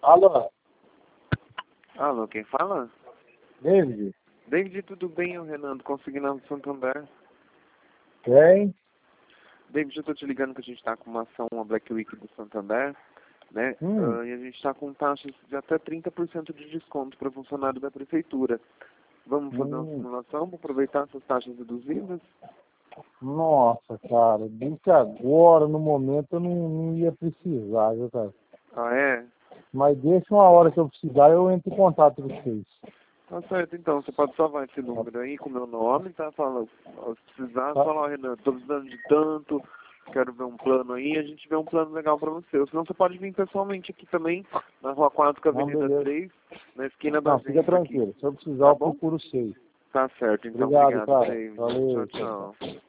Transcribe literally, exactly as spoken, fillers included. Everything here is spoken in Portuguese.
Alô? Alô, quem fala? David? David, tudo bem? Eu, Renan, consignado do Santander. Quem? David, eu tô te ligando que a gente tá com uma ação, uma Black Week do Santander, né? Hum. Uh, e a gente tá com taxas de até trinta por cento de desconto para funcionário da prefeitura. Vamos fazer uma Hum. simulação para aproveitar essas taxas reduzidas? Nossa, cara, bem que agora, no momento, eu não, não ia precisar, viu, cara? Ah, é? Mas deixa uma hora que eu precisar, eu entro em contato com vocês. Tá certo, então. Você pode salvar esse número aí com o meu nome, tá? Fala, se precisar, Tá. fala, ó, Renan, tô precisando de tanto, quero ver um plano aí, a gente vê um plano legal pra você. Ou senão você pode vir pessoalmente aqui também, na Rua quatro, com a Não, Avenida beleza. três, na esquina da Não, fica agência aqui. tranquilo. Se eu precisar, Tá eu bom? procuro vocês. Tá certo, então. Obrigado, Obrigado, cara. David. Valeu. Tchau, tchau.